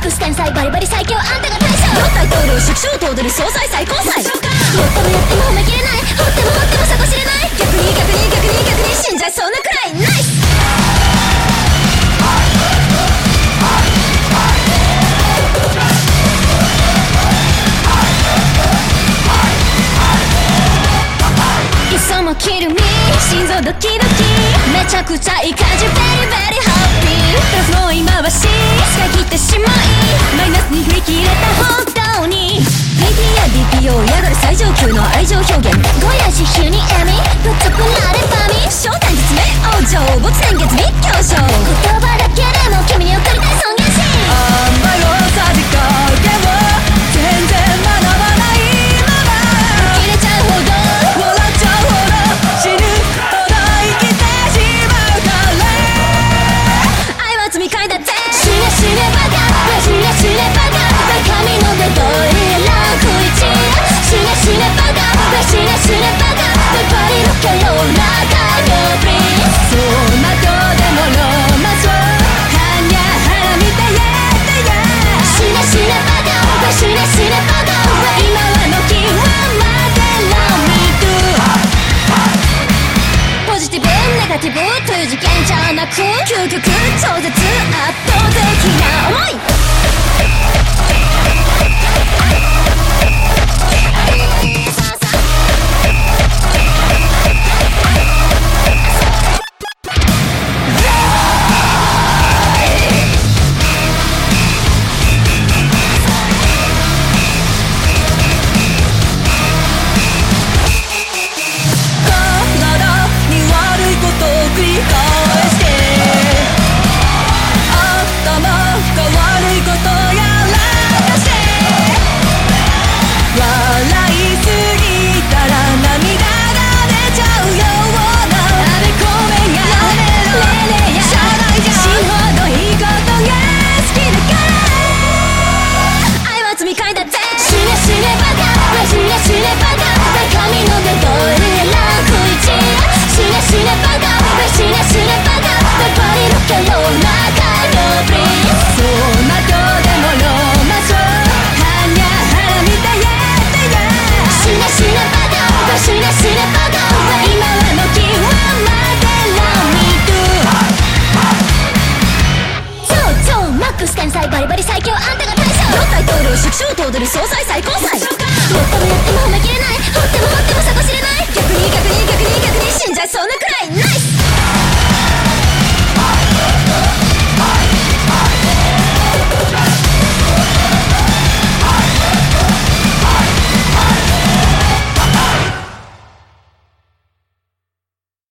クス天才バリバリ最強あんたが大将 4大統領縮小と踊る総裁最高裁。 やってもやっても褒めきれない、掘っても掘っても底知れない、 逆に逆に逆に逆に死んじゃいそうなくらいナイス。磯もキルミ心臓ドキドキめちゃくちゃいい感じベリーベリーハッピープラスの今はし使い切ってしまいマイナスに振り切れた本当に VT や DPO 嫌がる最上級の愛情表現ゴヤジヒュニエミぶっつくなれファミ正体実名王女没年月日教賞言葉だけでも君に送りたい尊厳心甘いさじ加減を全然学ばないまま切れちゃうほど笑っちゃうほど死ぬほど生きてしまうから愛は積み替えだって死ね死ねバカ死ね死ねバカ神の出通りランク1死ね死ねバカ死ね死ねバカパリロケローラカードプリンそうまとでもロマンスをはにゃはらみてやってや死ね死ねバカ死ね死ねバカ今はの気は待てろミートゥポジティブネガティブという事件じゃなく究極超絶圧倒的な思い天才バリバリ最強あんたが大将 4大統領縮小と踊る総裁最高裁やってもやっても褒めきれない、掘っても掘っても底知れない、 逆に逆に逆に逆に死んじゃいそうなくらい